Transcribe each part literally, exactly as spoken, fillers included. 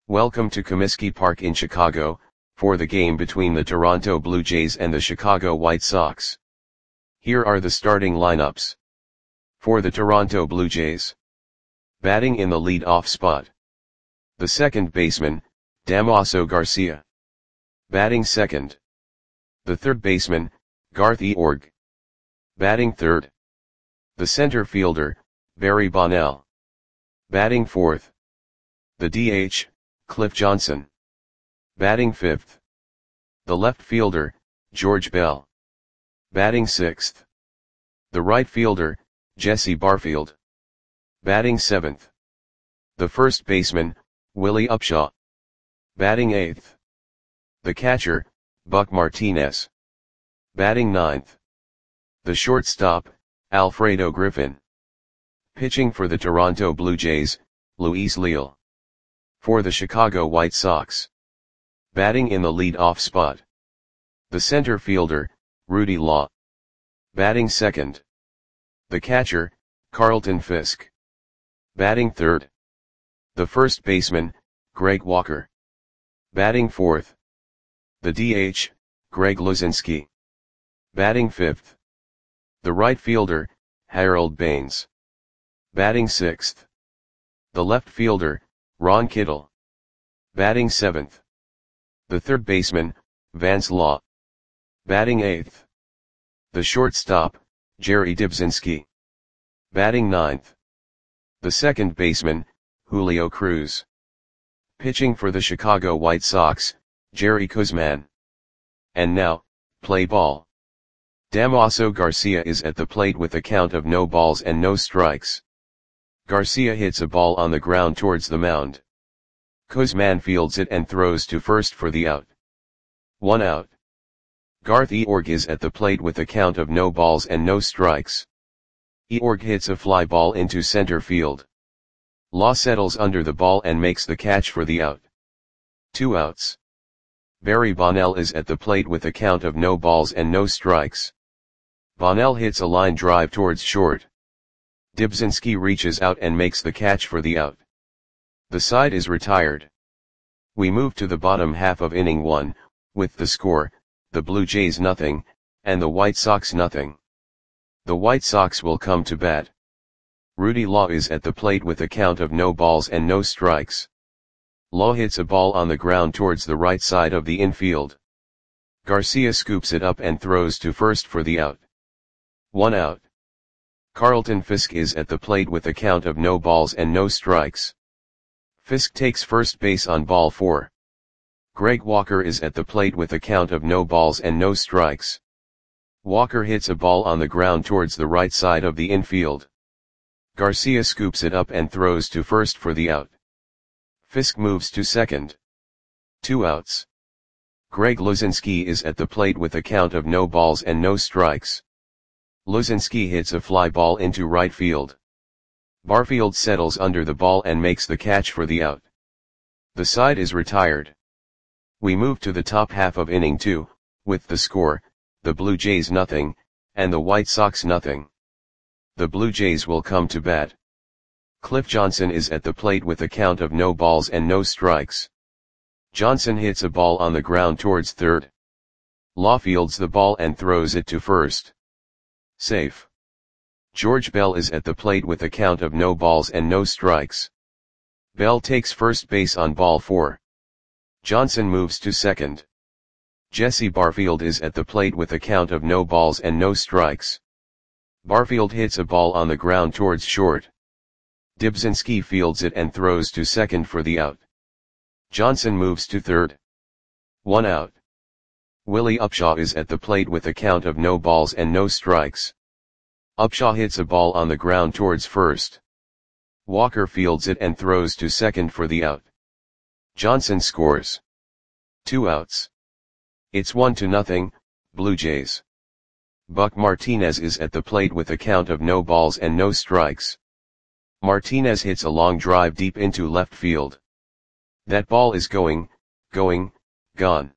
Welcome to Comiskey Park in Chicago, for the game between the Toronto Blue Jays and the Chicago White Sox. Here are the starting lineups. For the Toronto Blue Jays. Batting in the lead-off spot. The second baseman, Damaso Garcia. Batting second. The third baseman, Garth Eorg. Batting third. The center fielder, Barry Bonnell. Batting fourth. The D H, Cliff Johnson. Batting fifth. The left fielder, George Bell. Batting sixth. The right fielder, Jesse Barfield. Batting seventh. The first baseman, Willie Upshaw. Batting eighth. The catcher, Buck Martinez. Batting ninth. The shortstop, Alfredo Griffin. Pitching for the Toronto Blue Jays, Luis Leal. For the Chicago White Sox. Batting in the lead-off spot. The center fielder, Rudy Law. Batting second. The catcher, Carlton Fisk. Batting third. The first baseman, Greg Walker. Batting fourth. The D H, Greg Luzinski. Batting fifth. The right fielder, Harold Baines. Batting sixth. The left fielder, Ron Kittle. Batting seventh. The third baseman, Vance Law. Batting eighth. The shortstop, Jerry Dibzinski. Batting ninth. The second baseman, Julio Cruz. Pitching for the Chicago White Sox, Jerry Kuzman. And now, play ball. Damaso Garcia is at the plate with a count of no balls and no strikes. Garcia hits a ball on the ground towards the mound. Kuzman fields it and throws to first for the out. One out. Garth Eorg is at the plate with a count of no balls and no strikes. Eorg hits a fly ball into center field. Law settles under the ball and makes the catch for the out. Two outs. Barry Bonnell is at the plate with a count of no balls and no strikes. Bonnell hits a line drive towards short. Dibzinski reaches out and makes the catch for the out. The side is retired. We move to the bottom half of inning one, with the score, the Blue Jays nothing, and the White Sox nothing. The White Sox will come to bat. Rudy Law is at the plate with a count of no balls and no strikes. Law hits a ball on the ground towards the right side of the infield. Garcia scoops it up and throws to first for the out. One out. Carlton Fisk is at the plate with a count of no balls and no strikes. Fisk takes first base on ball four. Greg Walker is at the plate with a count of no balls and no strikes. Walker hits a ball on the ground towards the right side of the infield. Garcia scoops it up and throws to first for the out. Fisk moves to second. Two outs. Greg Luzinski is at the plate with a count of no balls and no strikes. Luzinski hits a fly ball into right field. Barfield settles under the ball and makes the catch for the out. The side is retired. We move to the top half of inning two, with the score, the Blue Jays nothing, and the White Sox nothing. The Blue Jays will come to bat. Cliff Johnson is at the plate with a count of no balls and no strikes. Johnson hits a ball on the ground towards third. Law fields the ball and throws it to first. Safe. George Bell is at the plate with a count of no balls and no strikes. Bell takes first base on ball four. Johnson moves to second. Jesse Barfield is at the plate with a count of no balls and no strikes. Barfield hits a ball on the ground towards short. Dibzinski fields it and throws to second for the out. Johnson moves to third. One out. Willie Upshaw is at the plate with a count of no balls and no strikes. Upshaw hits a ball on the ground towards first. Walker fields it and throws to second for the out. Johnson scores. Two outs. It's one to nothing, Blue Jays. Buck Martinez is at the plate with a count of no balls and no strikes. Martinez hits a long drive deep into left field. That ball is going, going, gone.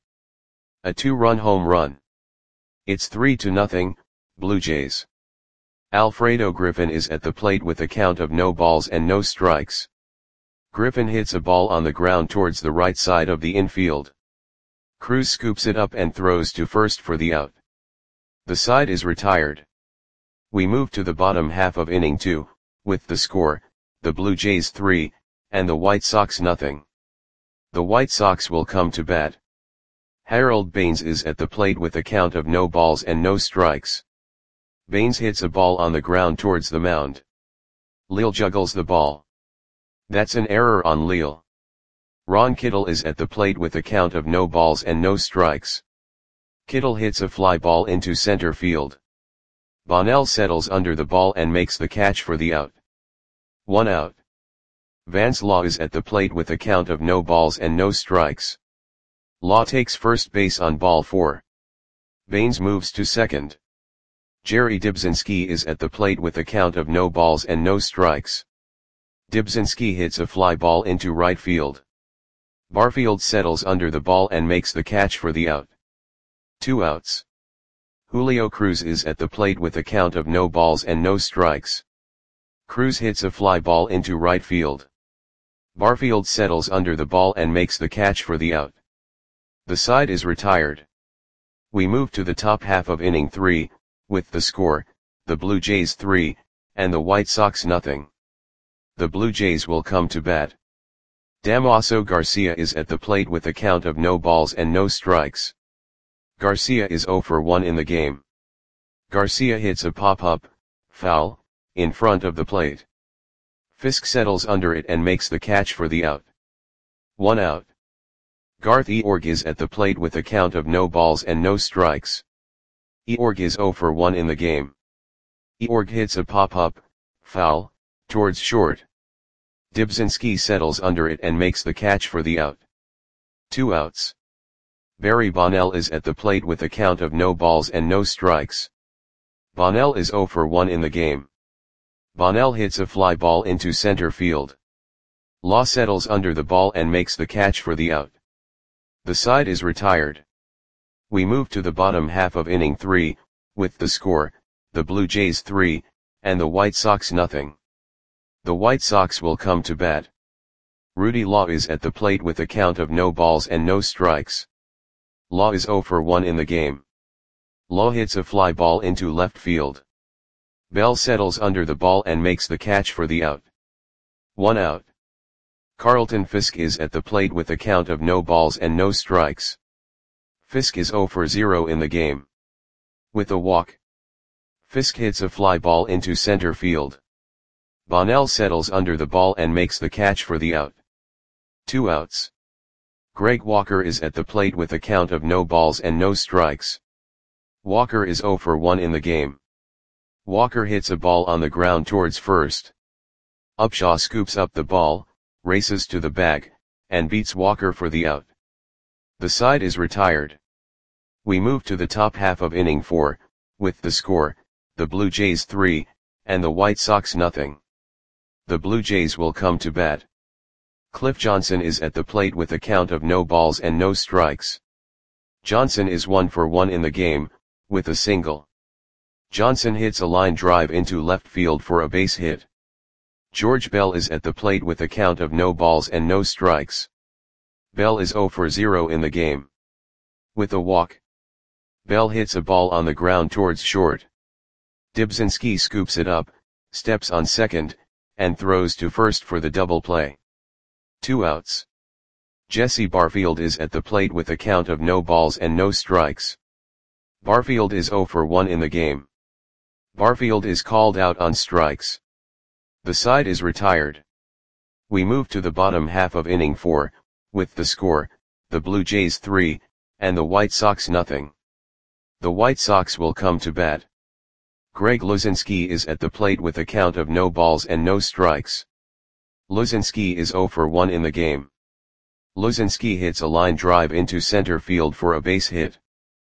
A two-run home run. It's three to nothing, Blue Jays. Alfredo Griffin is at the plate with a count of no balls and no strikes. Griffin hits a ball on the ground towards the right side of the infield. Cruz scoops it up and throws to first for the out. The side is retired. We move to the bottom half of inning two, with the score, the Blue Jays three, and the White Sox nothing. The White Sox will come to bat. Harold Baines is at the plate with a count of no balls and no strikes. Baines hits a ball on the ground towards the mound. Leal juggles the ball. That's an error on Leal. Ron Kittle is at the plate with a count of no balls and no strikes. Kittle hits a fly ball into center field. Bonnell settles under the ball and makes the catch for the out. One out. Vance Law is at the plate with a count of no balls and no strikes. Law takes first base on ball four. Baines moves to second. Jerry Dybzinski is at the plate with a count of no balls and no strikes. Dybzinski hits a fly ball into right field. Barfield settles under the ball and makes the catch for the out. Two outs. Julio Cruz is at the plate with a count of no balls and no strikes. Cruz hits a fly ball into right field. Barfield settles under the ball and makes the catch for the out. The side is retired. We move to the top half of inning three, with the score, the Blue Jays three, and the White Sox nothing. The Blue Jays will come to bat. Damaso Garcia is at the plate with a count of no balls and no strikes. Garcia is zero for one in the game. Garcia hits a pop-up, foul, in front of the plate. Fisk settles under it and makes the catch for the out. One out. Garth Eorg is at the plate with a count of no balls and no strikes. Eorg is zero for one in the game. Eorg hits a pop-up, foul, towards short. Dybzinski settles under it and makes the catch for the out. Two outs. Barry Bonnell is at the plate with a count of no balls and no strikes. Bonnell is zero for one in the game. Bonnell hits a fly ball into center field. Law settles under the ball and makes the catch for the out. The side is retired. We move to the bottom half of inning three, with the score, the Blue Jays three, and the White Sox nothing. The White Sox will come to bat. Rudy Law is at the plate with a count of no balls and no strikes. Law is zero for one in the game. Law hits a fly ball into left field. Bell settles under the ball and makes the catch for the out. One out. Carlton Fisk is at the plate with a count of no balls and no strikes. Fisk is zero for zero in the game. With a walk. Fisk hits a fly ball into center field. Bonnell settles under the ball and makes the catch for the out. Two outs. Greg Walker is at the plate with a count of no balls and no strikes. Walker is zero for one in the game. Walker hits a ball on the ground towards first. Upshaw scoops up the ball, races to the bag, and beats Walker for the out. The side is retired. We move to the top half of inning four, with the score, the Blue Jays three, and the White Sox nothing. The Blue Jays will come to bat. Cliff Johnson is at the plate with a count of no balls and no strikes. Johnson is one for one in the game, with a single. Johnson hits a line drive into left field for a base hit. George Bell is at the plate with a count of no balls and no strikes. Bell is zero for zero in the game. With a walk. Bell hits a ball on the ground towards short. Dybzinski scoops it up, steps on second, and throws to first for the double play. Two outs. Jesse Barfield is at the plate with a count of no balls and no strikes. Barfield is zero for one in the game. Barfield is called out on strikes. The side is retired. We move to the bottom half of inning four, with the score, the Blue Jays three, and the White Sox nothing. The White Sox will come to bat. Greg Luzinski is at the plate with a count of no balls and no strikes. Luzinski is zero for one in the game. Luzinski hits a line drive into center field for a base hit.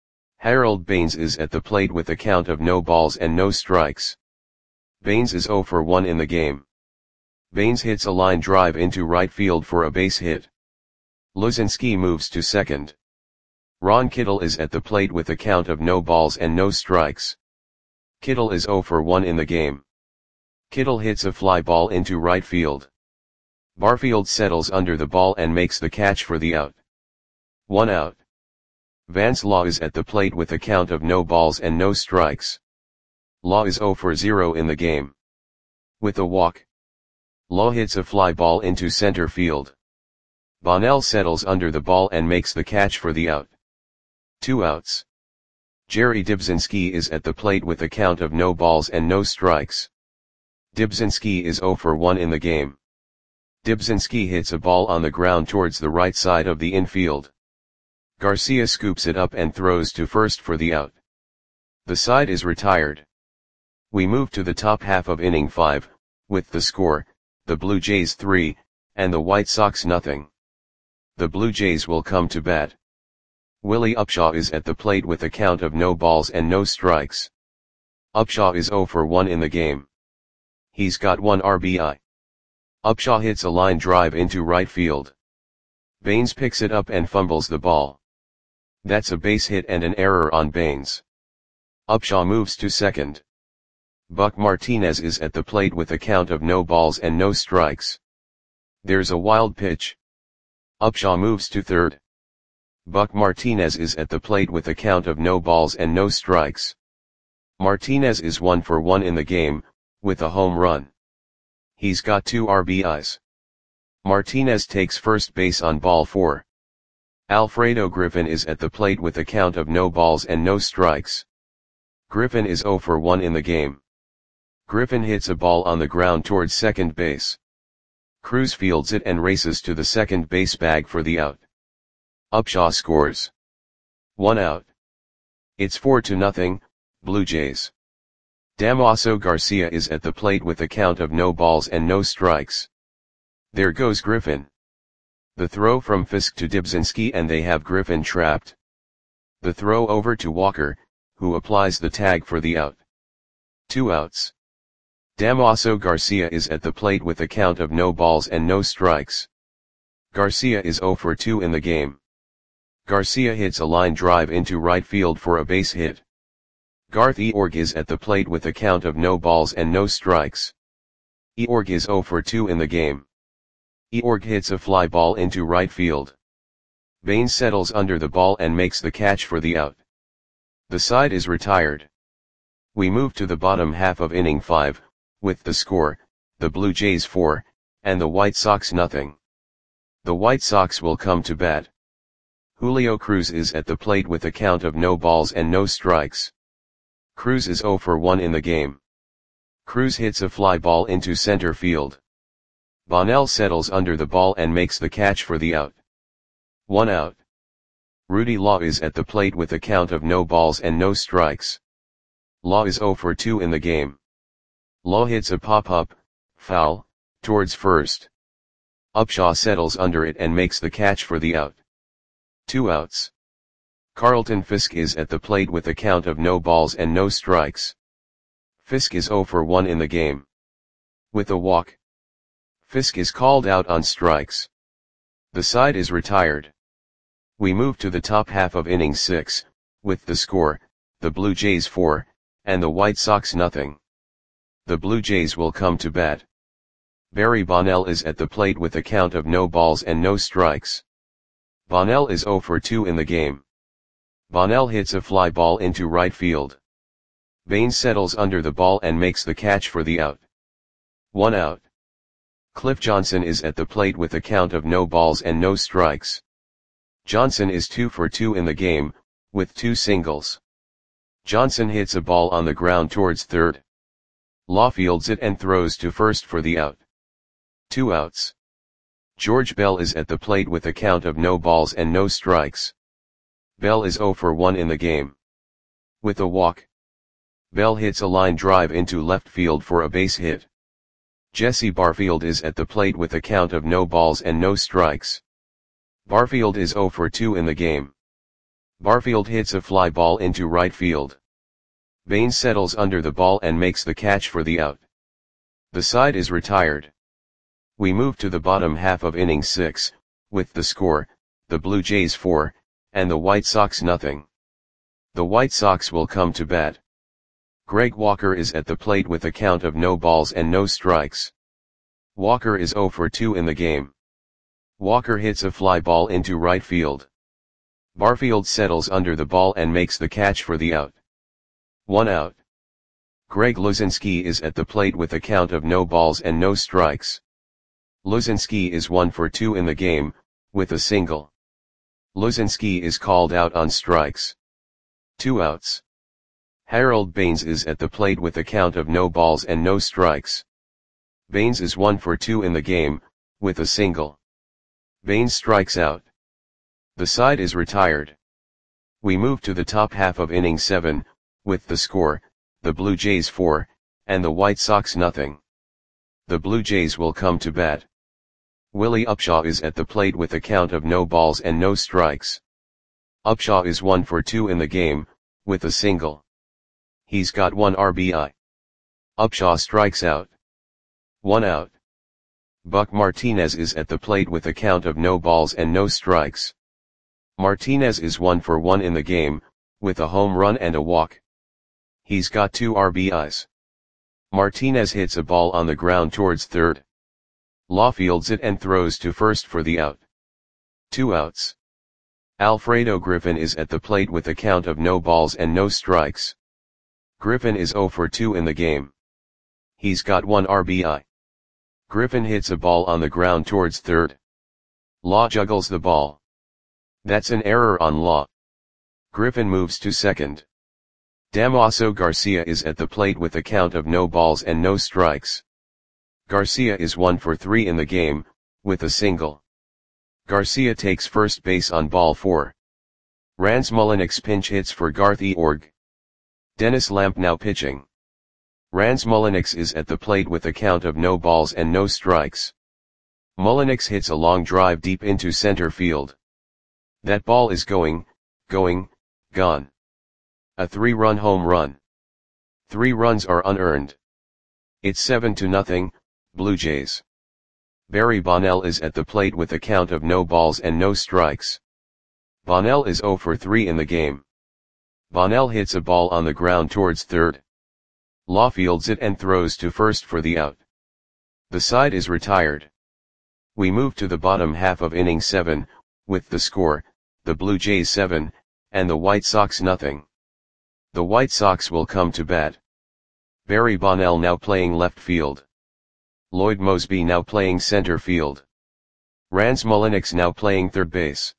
Harold Baines is at the plate with a count of no balls and no strikes. Baines is zero for one in the game. Baines hits a line drive into right field for a base hit. Luzinski moves to second. Ron Kittle is at the plate with a count of no balls and no strikes. Kittle is zero for one in the game. Kittle hits a fly ball into right field. Barfield settles under the ball and makes the catch for the out. One out. Vance Law is at the plate with a count of no balls and no strikes. Law is zero for zero in the game. With a walk, Law hits a fly ball into center field. Bonnell settles under the ball and makes the catch for the out. Two outs. Jerry Dybzinski is at the plate with a count of no balls and no strikes. Dybzinski is zero for one in the game. Dybzinski hits a ball on the ground towards the right side of the infield. Garcia scoops it up and throws to first for the out. The side is retired. We move to the top half of inning five, with the score, the Blue Jays three, and the White Sox nothing. The Blue Jays will come to bat. Willie Upshaw is at the plate with a count of no balls and no strikes. Upshaw is zero for one in the game. He's got one R B I. Upshaw hits a line drive into right field. Baines picks it up and fumbles the ball. That's a base hit and an error on Baines. Upshaw moves to second. Buck Martinez is at the plate with a count of no balls and no strikes. There's a wild pitch. Upshaw moves to third. Buck Martinez is at the plate with a count of no balls and no strikes. Martinez is one for one in the game, with a home run. He's got two R B Is. Martinez takes first base on ball four. Alfredo Griffin is at the plate with a count of no balls and no strikes. Griffin is zero for one in the game. Griffin hits a ball on the ground towards second base. Cruz fields it and races to the second base bag for the out. Upshaw scores. One out. It's four to nothing, Blue Jays. Damaso Garcia is at the plate with a count of no balls and no strikes. There goes Griffin. The throw from Fisk to Dybzinski and they have Griffin trapped. The throw over to Walker, who applies the tag for the out. Two outs. Damaso Garcia is at the plate with a count of no balls and no strikes. Garcia is zero for two in the game. Garcia hits a line drive into right field for a base hit. Garth Eorg is at the plate with a count of no balls and no strikes. Eorg is zero for two in the game. Eorg hits a fly ball into right field. Baines settles under the ball and makes the catch for the out. The side is retired. We move to the bottom half of inning five, with the score, the Blue Jays four, and the White Sox nothing. The White Sox will come to bat. Julio Cruz is at the plate with a count of no balls and no strikes. Cruz is zero for one in the game. Cruz hits a fly ball into center field. Bonnell settles under the ball and makes the catch for the out. One out. Rudy Law is at the plate with a count of no balls and no strikes. Law is zero for two in the game. Law hits a pop-up, foul, towards first. Upshaw settles under it and makes the catch for the out. Two outs. Carlton Fisk is at the plate with a count of no balls and no strikes. Fisk is zero for one in the game. With a walk, Fisk is called out on strikes. The side is retired. We move to the top half of inning six, with the score, the Blue Jays four, and the White Sox nothing. The Blue Jays will come to bat. Barry Bonnell is at the plate with a count of no balls and no strikes. Bonnell is zero for two in the game. Bonnell hits a fly ball into right field. Baines settles under the ball and makes the catch for the out. One out. Cliff Johnson is at the plate with a count of no balls and no strikes. Johnson is two for two in the game, with two singles. Johnson hits a ball on the ground towards third. Law fields it and throws to first for the out. Two outs. George Bell is at the plate with a count of no balls and no strikes. Bell is zero for one in the game. With a walk, Bell hits a line drive into left field for a base hit. Jesse Barfield is at the plate with a count of no balls and no strikes. Barfield is zero for two in the game. Barfield hits a fly ball into right field. Baines settles under the ball and makes the catch for the out. The side is retired. We move to the bottom half of inning six, with the score, the Blue Jays four, and the White Sox nothing. The White Sox will come to bat. Greg Walker is at the plate with a count of no balls and no strikes. Walker is zero for two in the game. Walker hits a fly ball into right field. Barfield settles under the ball and makes the catch for the out. One out. Greg Luzinski is at the plate with a count of no balls and no strikes. Luzinski is one for two in the game, with a single. Luzinski is called out on strikes. Two outs. Harold Baines is at the plate with a count of no balls and no strikes. Baines is one for two in the game, with a single. Baines strikes out. The side is retired. We move to the top half of inning seven, with the score, the Blue Jays four, and the White Sox nothing. The Blue Jays will come to bat. Willie Upshaw is at the plate with a count of no balls and no strikes. Upshaw is one for two in the game, with a single. He's got one R B I. Upshaw strikes out. One out. Buck Martinez is at the plate with a count of no balls and no strikes. Martinez is one for one in the game, with a home run and a walk. He's got two R B Is. Martinez hits a ball on the ground towards third. Law fields it and throws to first for the out. Two outs. Alfredo Griffin is at the plate with a count of no balls and no strikes. Griffin is zero for two in the game. He's got one R B I. Griffin hits a ball on the ground towards third. Law juggles the ball. That's an error on Law. Griffin moves to second. Damaso Garcia is at the plate with a count of no balls and no strikes. Garcia is one for three in the game, with a single. Garcia takes first base on ball four. Rance Mulliniks pinch hits for Garth Eorg. Dennis Lamp now pitching. Rance Mulliniks is at the plate with a count of no balls and no strikes. Mulliniks hits a long drive deep into center field. That ball is going, going, gone. A three-run home run. Three runs are unearned. It's seven to nothing, Blue Jays. Barry Bonnell is at the plate with a count of no balls and no strikes. Bonnell is zero for three in the game. Bonnell hits a ball on the ground towards third. Law fields it and throws to first for the out. The side is retired. We move to the bottom half of inning seven, with the score, the Blue Jays seven, and the White Sox nothing. The White Sox will come to bat. Barry Bonnell now playing left field. Lloyd Moseby now playing center field. Rance Mulliniks now playing third base.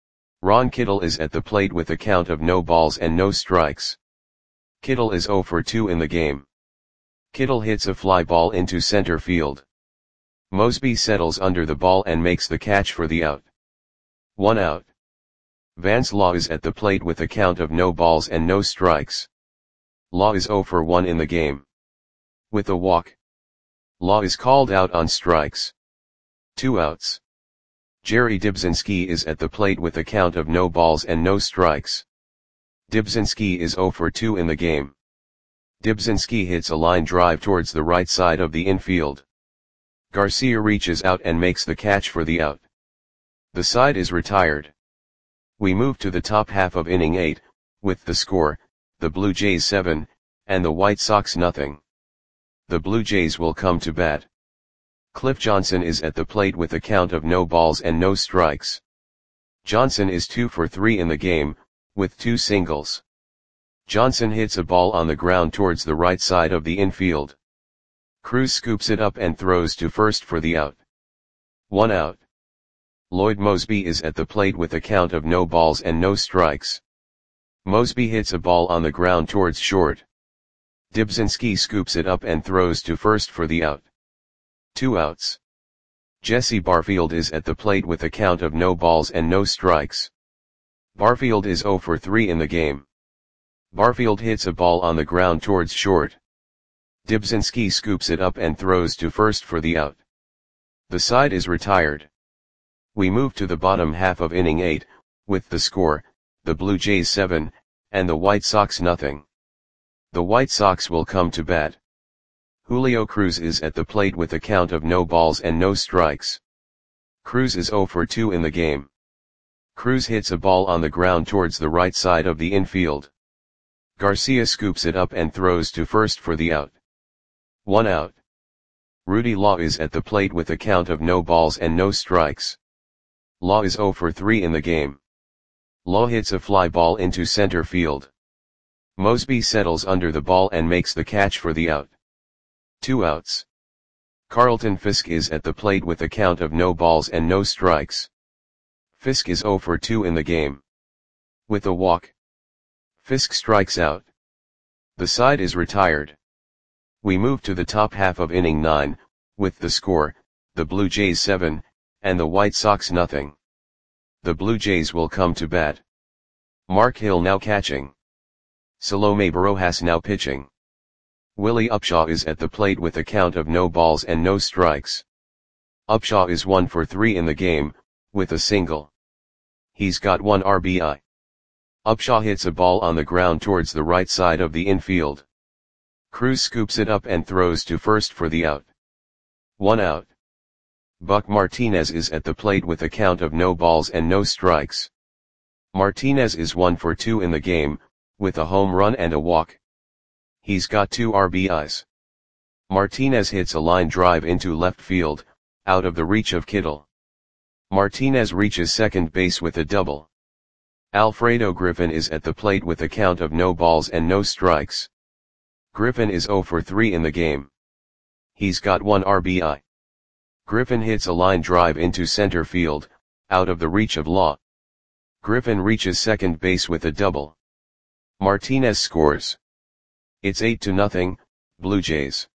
Ron Kittle is at the plate with a count of no balls and no strikes. Kittle is zero for two in the game. Kittle hits a fly ball into center field. Moseby settles under the ball and makes the catch for the out. One out. Vance Law is at the plate with a count of no balls and no strikes. Law is zero for one in the game. With a walk. Law is called out on strikes. Two outs. Jerry Dibzinski is at the plate with a count of no balls and no strikes. Dibzinski is zero for two in the game. Dibzinski hits a line drive towards the right side of the infield. Garcia reaches out and makes the catch for the out. The side is retired. We move to the top half of inning eight, with the score, the Blue Jays seven, and the White Sox nothing. The Blue Jays will come to bat. Cliff Johnson is at the plate with a count of no balls and no strikes. Johnson is two for three in the game, with two singles. Johnson hits a ball on the ground towards the right side of the infield. Cruz scoops it up and throws to first for the out. One out. Lloyd Moseby is at the plate with a count of no balls and no strikes. Moseby hits a ball on the ground towards short. Dibzinski scoops it up and throws to first for the out. Two outs. Jesse Barfield is at the plate with a count of no balls and no strikes. Barfield is zero for three in the game. Barfield hits a ball on the ground towards short. Dibzinski scoops it up and throws to first for the out. The side is retired. We move to the bottom half of inning eight, with the score, the Blue Jays seven, and the White Sox nothing. The White Sox will come to bat. Julio Cruz is at the plate with a count of no balls and no strikes. Cruz is zero for two in the game. Cruz hits a ball on the ground towards the right side of the infield. Garcia scoops it up and throws to first for the out. One out. Rudy Law is at the plate with a count of no balls and no strikes. Law is zero for three in the game. Law hits a fly ball into center field. Mosby settles under the ball and makes the catch for the out. Two outs. Carlton Fisk is at the plate with a count of no balls and no strikes. Fisk is zero for two in the game. With a walk, Fisk strikes out. The side is retired. We move to the top half of inning nine, with the score, the Blue Jays seven, and the White Sox nothing. The Blue Jays will come to bat. Mark Hill now catching. Salome Barojas now pitching. Willie Upshaw is at the plate with a count of no balls and no strikes. Upshaw is one for three in the game, with a single. He's got one R B I. Upshaw hits a ball on the ground towards the right side of the infield. Cruz scoops it up and throws to first for the out. One out. Buck Martinez is at the plate with a count of no balls and no strikes. Martinez is one for two in the game, with a home run and a walk. He's got two R B Is. Martinez hits a line drive into left field, out of the reach of Kittle. Martinez reaches second base with a double. Alfredo Griffin is at the plate with a count of no balls and no strikes. Griffin is zero for three in the game. He's got one R B I. Griffin hits a line drive into center field, out of the reach of Law. Griffin reaches second base with a double. Martinez scores. It's eight to nothing, Blue Jays.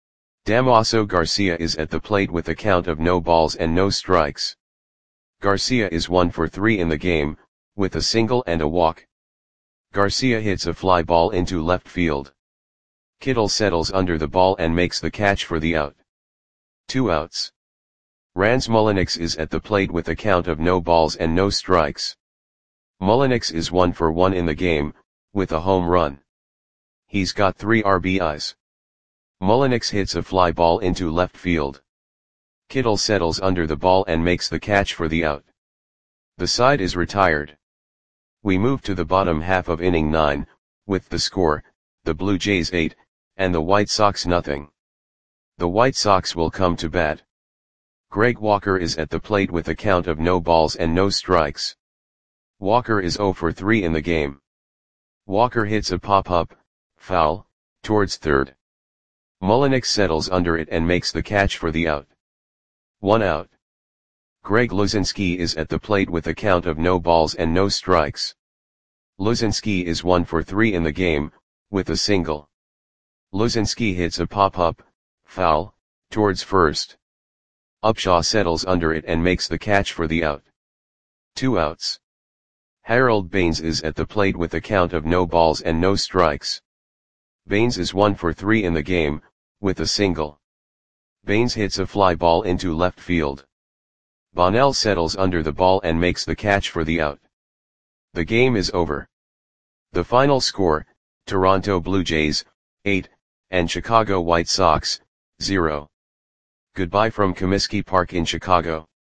Damaso Garcia is at the plate with a count of no balls and no strikes. Garcia is one for three in the game, with a single and a walk. Garcia hits a fly ball into left field. Kittle settles under the ball and makes the catch for the out. Two outs. Rans Mulliniks is at the plate with a count of no balls and no strikes. Mulliniks is one for one in the game, with a home run. He's got three R B Is. Mulliniks hits a fly ball into left field. Kittle settles under the ball and makes the catch for the out. The side is retired. We move to the bottom half of inning nine, with the score, the Blue Jays eight, and the White Sox nothing. The White Sox will come to bat. Greg Walker is at the plate with a count of no balls and no strikes. Walker is zero for three in the game. Walker hits a pop-up, foul, towards third. Mulliniks settles under it and makes the catch for the out. One out. Greg Luzinski is at the plate with a count of no balls and no strikes. Luzinski is one for three in the game, with a single. Luzinski hits a pop-up, foul, towards first. Upshaw settles under it and makes the catch for the out. Two outs. Harold Baines is at the plate with a count of no balls and no strikes. Baines is one for three in the game, with a single. Baines hits a fly ball into left field. Bonnell settles under the ball and makes the catch for the out. The game is over. The final score, Toronto Blue Jays, eight, and Chicago White Sox, zero. Goodbye from Comiskey Park in Chicago.